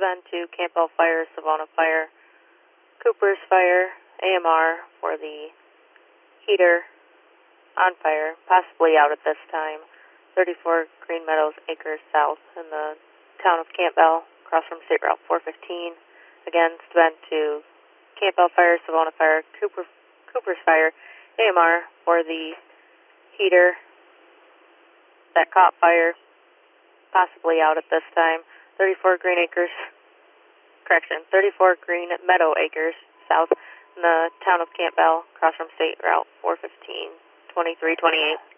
been to Campbell Fire, Savona Fire, Cooper's Fire, AMR for the heater on fire, possibly out at this time. 34 Green Meadows Acres South in the town of Campbell, across from State Route 415. Again, spent to Campbell Fire, Savona Fire, Cooper's Fire, AMR for the heater that caught fire, possibly out at this time. 34 Green Meadow Acres South in the town of Campbell, across from State Route 415, 2328.